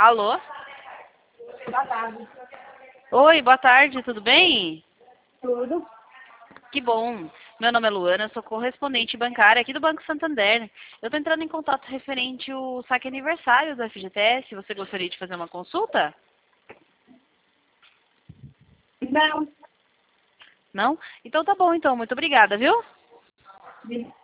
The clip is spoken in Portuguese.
Alô? Boa tarde. Oi, boa tarde, tudo bem? Tudo? Que bom. Meu nome é Luana, eu sou correspondente bancária aqui do Banco Santander. Eu estou entrando em contato referente ao saque aniversário do FGTS. Você gostaria de fazer uma consulta? Não. Não? Então tá bom, então. Muito obrigada, viu?